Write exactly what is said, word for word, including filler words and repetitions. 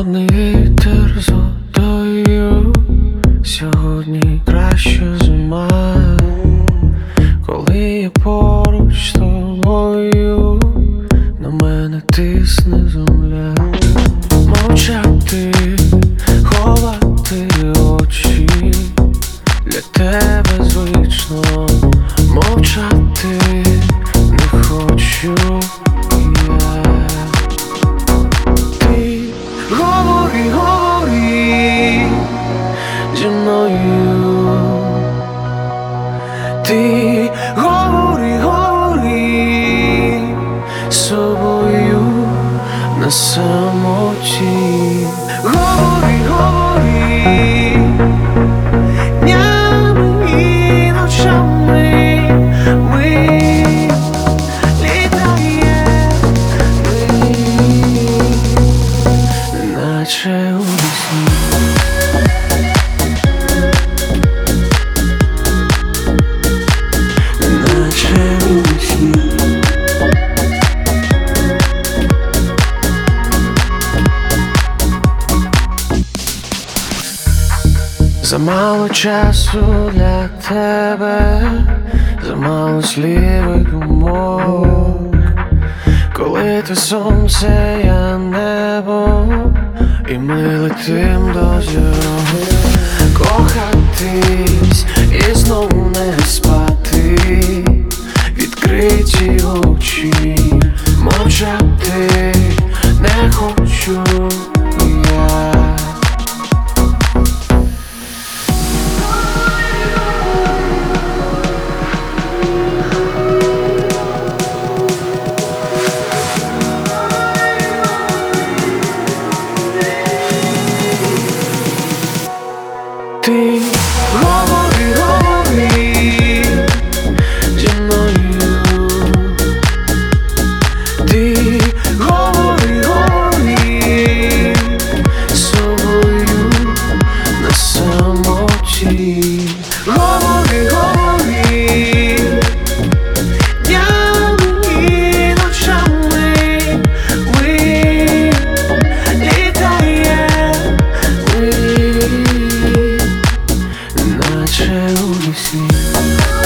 Холодний вітер з водою, сьогодні краща зима, коли я поруч з тобою, на мене тисне земля. Мовчати, ховати очі, для тебе звично. Мовчати не хочу я. Ти говори, говори зі мною. Ти говори, говори з собою на самоті. Говори, говори днями і ночами. Ми літаємо, наче у вісні. Замало часу для тебе, замало слів і думок. Коли ти сонце, я небо, і ми летим до зірок. Кохатись і знову не спати, відкриті очі. Мовчати не хочу я. Ти говори, говори зі мною. Ти говори, говори з собою на самоті. Говори, говори днями і ночами. Ми літаємо, ми наче у вісні.